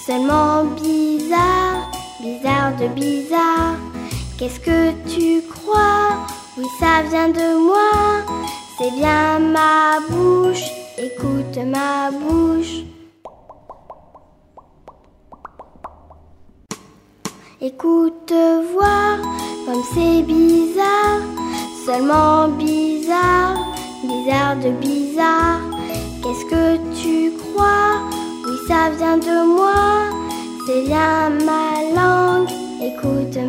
Seulement bizarre, bizarre de bizarre. Qu'est-ce que tu crois? Oui, ça vient de moi. C'est bien ma bouche, écoute ma bouche. Écoute voir comme c'est bizarre. Seulement bizarre, bizarre de bizarre. Qu'est-ce que tu crois? Oui, ça vient de moi. C'est bien ma langue, écoute